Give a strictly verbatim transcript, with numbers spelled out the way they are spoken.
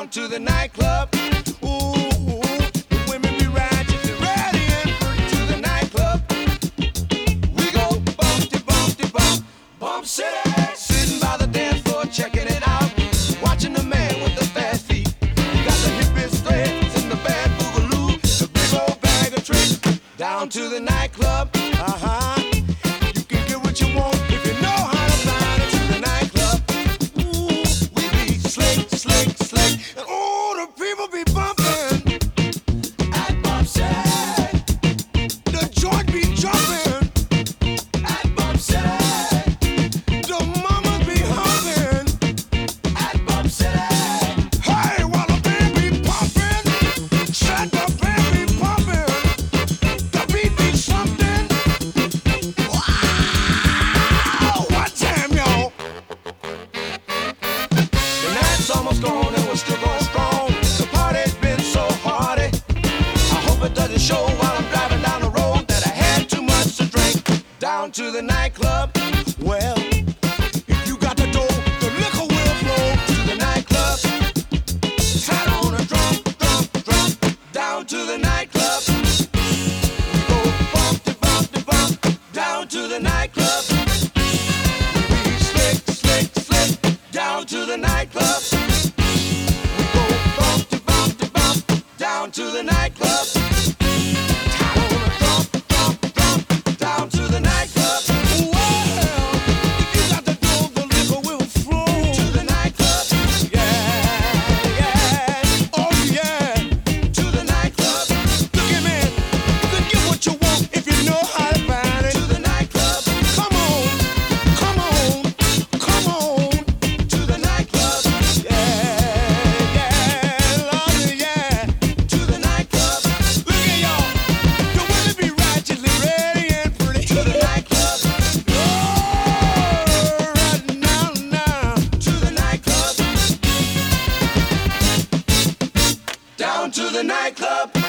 to the nightclub. Ooh, the women be ratchet, they ready and pretty to the nightclub. We go bumpty, bumpty, bump, bump city. Sitting by the dance floor, checking it out, watching the man with the fast feet. He got the hippest threads and the bad boogaloo, the big old bag of tricks. Down to the nightclub, uh-huh. You can get what you want if you know how to find it. To the nightclub, ooh, we be slick, slick, slick, and all the people be bumping at Bump City. The joint be jumping at Bump City. The mamas be humping at Bump City. Hey, while the band be pumping, shut the band be pumping, the beat be something. Wow, what time, y'all? The night's almost gone and we're still going strong. The party's been so hearty. I hope it doesn't show while I'm driving down the road that I had too much to drink. Down to the nightclub. Well, if you got the dough, the liquor will flow. To the nightclub. Hat on a drum, drum, drum. Down to the nightclub. We go bumpty, bumpty, bump. Down to the nightclub. We slick, slick, slick. Down to the nightclub. We go bumpty, bumpty, bump. Down to the nightclub. Hat on a drum, drum, drum. Down to the nightclub. Well, if you got the dough, the liquor will flow. To the nightclub. Yeah, yeah, oh yeah. To the nightclub. Look at me, you can get what you want if you know how to find it. To the nightclub. Come on, come on, come on. To the nightclub. Yeah, yeah, Lord, yeah. To the nightclub. Look at y'all, the women be righteously ready and pretty. To the nightclub. Oh, right now, now. To the nightclub. Down to the nightclub.